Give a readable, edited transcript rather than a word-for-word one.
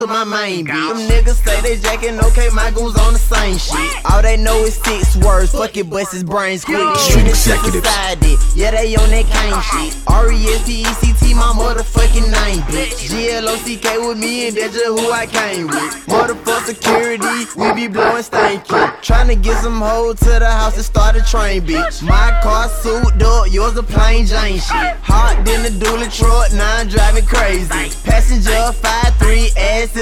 my main bitch. Them niggas say they jacking, okay, my goons on the same shit. All they know is 6 words, fuck it, bust his brains quick. Street executives. Yeah, they on that cane shit. R-E-S-P-E-C-T, my motherfucking name, bitch. G-L-O-C-K with me, and that's just who I came with. Motherfuck security, we be blowing stanky. Tryna get some hoes to the house and start a train, bitch. My car souped up, yours a plain Jane shit. Hot than the dually truck, now I'm driving crazy. Passenger 5'3", ass